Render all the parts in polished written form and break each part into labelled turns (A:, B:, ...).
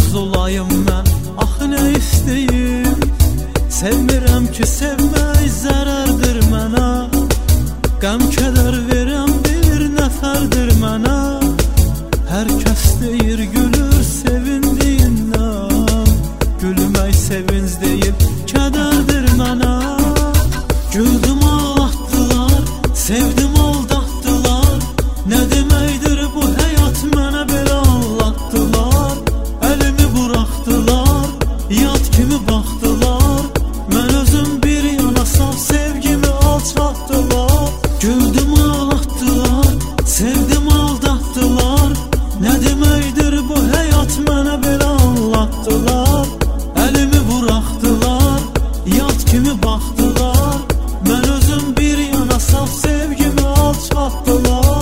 A: olayım mən, axı nə istəyim? Sevmirəm ki, sevmək zərərdir mənə. Qəm kədər verəm bir nəfərdir mənə. Hər kəs deyir gülür sevindiyindən, gülmək sevinc deyib kədərdir mənə. Güldüm ağlatdılar, sevdim aldatdılar. Nə deməkdir bu həyat mənə belə anlatdılar. Əlimi buraxdılar, yad kimi baxdılar. Mən özüm bir yana saf sevgimi alçatdılar. Güldüm ağlatdılar, sevdim aldatdılar. Nə deməkdir bu həyat mənə belə anlatdılar. Əlimi buraxdılar, yad kimi baxdılar. Mən özüm bir yana saf sevgimi alçatdılar.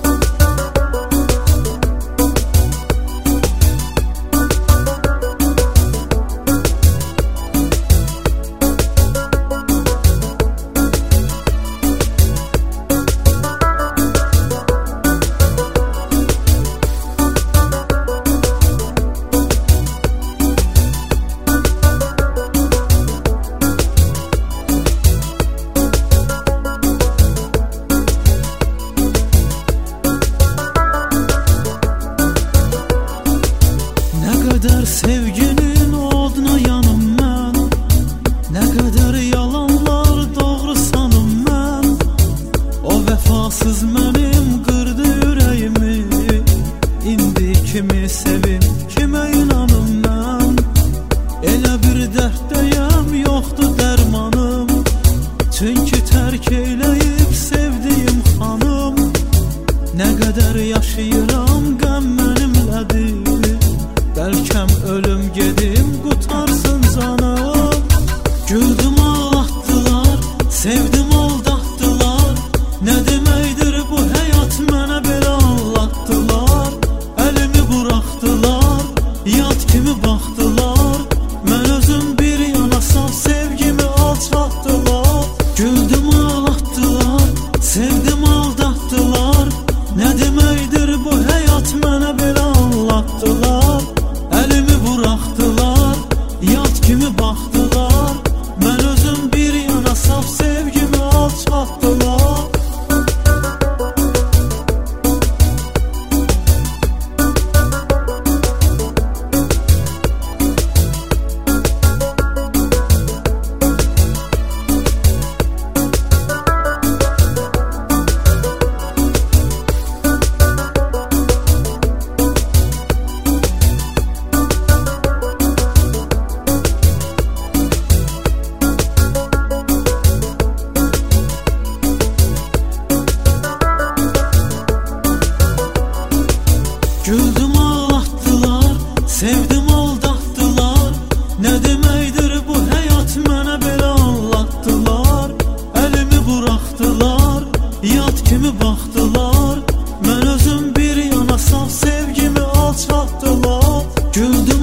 A: Nə qədər sevginin oduna yanım mən, nə qədər yalanlar doğru sanım mən. O vəfasız mənim qırdı ürəyimi. İndi kimi sevim, kimə inanım mən? Elə bir dərddəyəm, yoxdur dərmanım. Çünki tərk eyləyib sevdiyim xanım. Nə qədər yaşayıram, qəm mənimlədir. Bəlkəm ölüm gedim, qutarsın canım. Güldüm ağlatdılar, sevdim aldatdılar. Nə deməkdir bu həyat mənə belə anlatdılar. Əlimi buraxdılar, yad kimi baxdılar. Mən özüm bir yana saf sevgimi alçatdılar. Güldüm ağlatdılar, sevdim aldatdılar. Nə deməkdir bu həyat mənə belə anlatdılar. Əlimi buraxdılar, yad kimi baxdılar. Mən özüm bir yana saf sevgimi alçatdılar. Güldüm ağlatdılar, sevdim aldatdılar. Nə deməkdir bu həyat mənə belə anlatdılar. Əlimi buraxdılar, yad kimi baxdılar. Mən özüm bir yana saf sevgimi alçatdılar. Güldüm